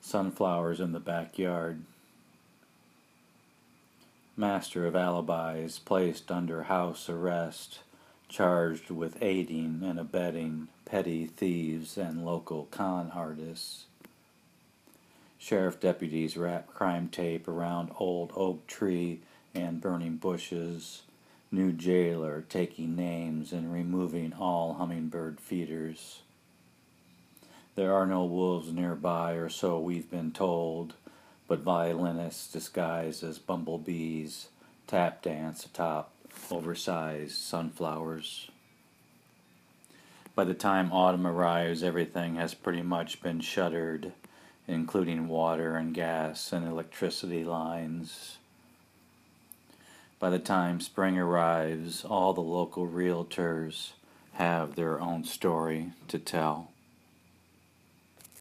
Sunflowers in the backyard. Master of alibis placed under house arrest, charged with aiding and abetting petty thieves and local con artists. Sheriff deputies wrap crime tape around old oak tree and burning bushes. New jailer taking names and removing all hummingbird feeders. There are no wolves nearby, or so we've been told, but violinists disguised as bumblebees tap dance atop oversized sunflowers. By the time autumn arrives, everything has pretty much been shuttered, including water and gas and electricity lines. By the time spring arrives, all the local realtors have their own story to tell.